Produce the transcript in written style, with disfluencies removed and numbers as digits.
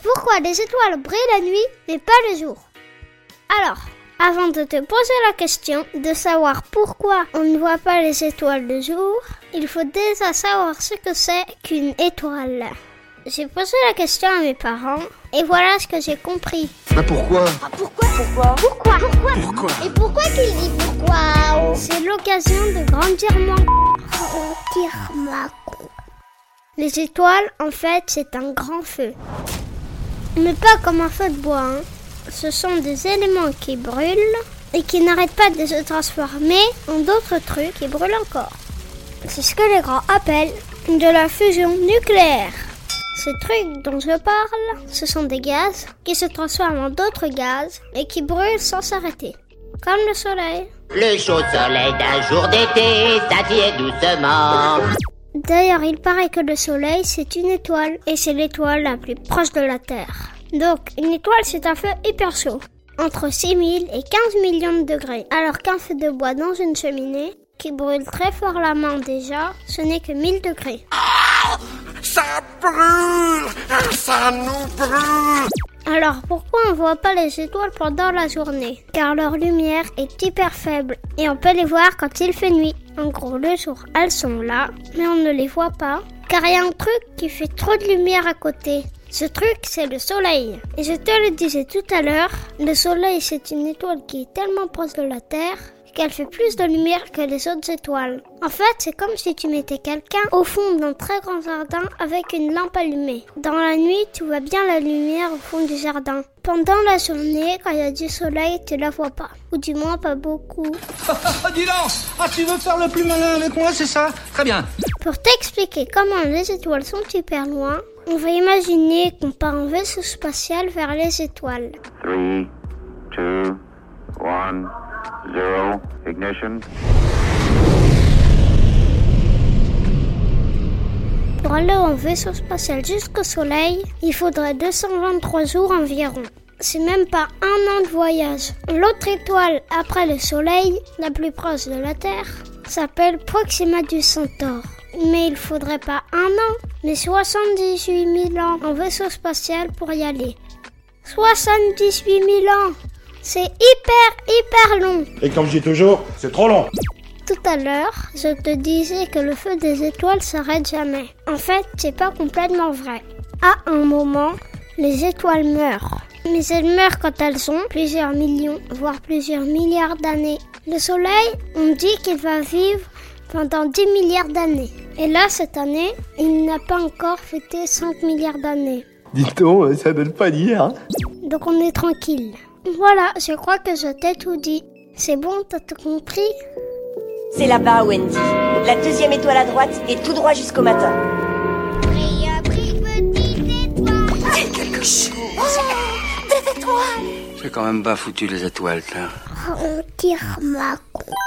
Pourquoi les étoiles brillent la nuit, mais pas le jour? Alors, avant de te poser la question de savoir pourquoi on ne voit pas les étoiles le jour, il faut déjà savoir ce que c'est qu'une étoile. J'ai posé la question à mes parents et voilà ce que j'ai compris. Mais pourquoi? Pourquoi? Et pourquoi qu'il dit pourquoi? C'est l'occasion de grandir ma Les étoiles, en fait, c'est un grand feu. Mais pas comme un feu de bois, hein. Ce sont des éléments qui brûlent et qui n'arrêtent pas de se transformer en d'autres trucs qui brûlent encore. C'est ce que les grands appellent de la fusion nucléaire. Ces trucs dont je parle, ce sont des gaz qui se transforment en d'autres gaz et qui brûlent sans s'arrêter, comme le soleil. Le chaud soleil d'un jour d'été s'attire doucement. D'ailleurs, il paraît que le soleil, c'est une étoile et c'est l'étoile la plus proche de la Terre. Donc, une étoile, c'est un feu hyper chaud, entre 6000 et 15 millions de degrés, alors qu'un feu de bois dans une cheminée, qui brûle très fort la main déjà, ce n'est que 1000 degrés. Ça brûle! Ça nous brûle! Alors, pourquoi on ne voit pas les étoiles pendant la journée? Car leur lumière est hyper faible et on peut les voir quand il fait nuit. En gros, le jour, elles sont là, mais on ne les voit pas, car il y a un truc qui fait trop de lumière à côté. Ce truc, c'est le soleil. Et je te le disais tout à l'heure, le soleil, c'est une étoile qui est tellement proche de la Terre qu'elle fait plus de lumière que les autres étoiles. En fait, c'est comme si tu mettais quelqu'un au fond d'un très grand jardin avec une lampe allumée. Dans la nuit, tu vois bien la lumière au fond du jardin. Pendant la journée, quand il y a du soleil, tu la vois pas. Ou du moins, pas beaucoup. Dis donc! Tu veux faire le plus malin avec moi, c'est ça? Très bien. Pour t'expliquer comment les étoiles sont hyper loin, on va imaginer qu'on part en vaisseau spatial vers les étoiles. 3, 2, 1, 0, ignition. Pour aller en vaisseau spatial jusqu'au Soleil, il faudrait 223 jours environ. C'est même pas un an de voyage. L'autre étoile après le Soleil, la plus proche de la Terre, s'appelle Proxima du Centaure. Mais il faudrait pas un an, mais 78 000 ans en vaisseau spatial pour y aller. 78 000 ans! C'est hyper long. Et comme je dis toujours, c'est trop long. Tout à l'heure, je te disais que le feu des étoiles s'arrête jamais. En fait, c'est pas complètement vrai. À un moment, les étoiles meurent. Mais elles meurent quand elles ont plusieurs millions, voire plusieurs milliards d'années. Le Soleil, on dit qu'il va vivre pendant 10 milliards d'années. Et là, cette année, il n'a pas encore fêté 5 milliards d'années. Dis-donc, ça donne pas d'hier. Hein. Donc on est tranquille. Voilà, je crois que je t'ai tout dit. C'est bon, t'as tout compris? C'est là-bas, Wendy. La deuxième étoile à droite et tout droit jusqu'au matin. Brille, petite étoile. C'est quelque chose. Des étoiles. C'est quand même pas foutu les étoiles, là. On tire ma coupe.